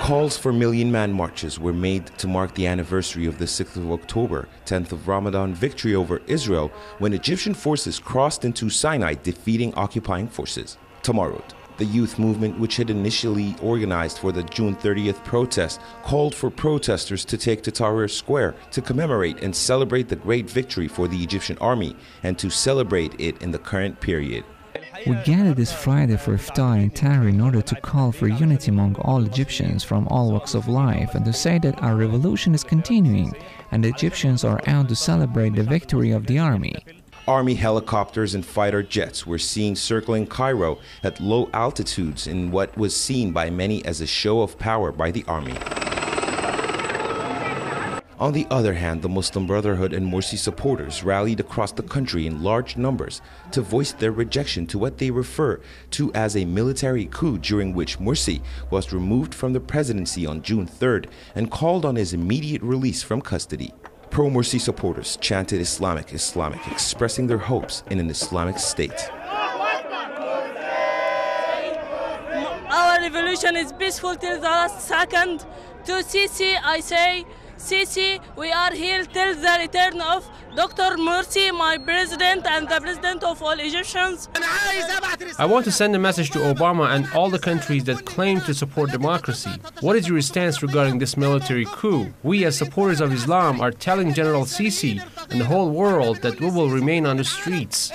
Calls for million-man marches were made to mark the anniversary of the 6th of October, 10th of Ramadan victory over Israel when Egyptian forces crossed into Sinai, defeating occupying forces. Tamarut, the youth movement which had initially organized for the June 30th protest, called for protesters to take to Tahrir Square to commemorate and celebrate the great victory for the Egyptian army and to celebrate it in the current period. We gathered this Friday for Iftar in Tahrir in order to call for unity among all Egyptians from all walks of life and to say that our revolution is continuing and the Egyptians are out to celebrate the victory of the army. Army helicopters and fighter jets were seen circling Cairo at low altitudes in what was seen by many as a show of power by the army. On the other hand, the Muslim Brotherhood and Morsi supporters rallied across the country in large numbers to voice their rejection to what they refer to as a military coup during which Morsi was removed from the presidency on June 3rd and called on his immediate release from custody. Pro-Morsi supporters chanted Islamic, Islamic, expressing their hopes in an Islamic state. Our revolution is peaceful till the last second. To Sisi, I say, Sisi, we are here till the return of Dr. Morsi, my president and the president of all Egyptians. I want to send a message to Obama and all the countries that claim to support democracy. What is your stance regarding this military coup? We as supporters of Islam are telling General Sisi and the whole world that we will remain on the streets.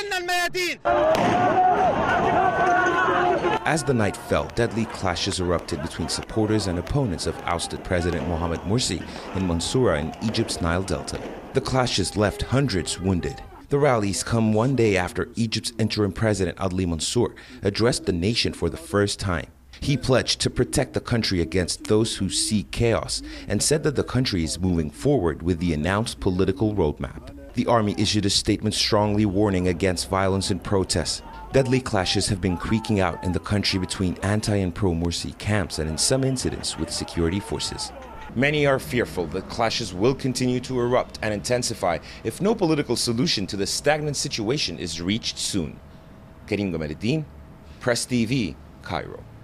As the night fell, deadly clashes erupted between supporters and opponents of ousted President Mohamed Morsi in Mansoura in Egypt's Nile Delta. The clashes left hundreds wounded. The rallies come one day after Egypt's interim president Adli Mansour addressed the nation for the first time. He pledged to protect the country against those who seek chaos and said that the country is moving forward with the announced political roadmap. The army issued a statement strongly warning against violence and protests. Deadly clashes have been creaking out in the country between anti- and pro-Morsi camps and in some incidents with security forces. Many are fearful that clashes will continue to erupt and intensify if no political solution to the stagnant situation is reached soon. Karim Gamaluddin, Press TV, Cairo.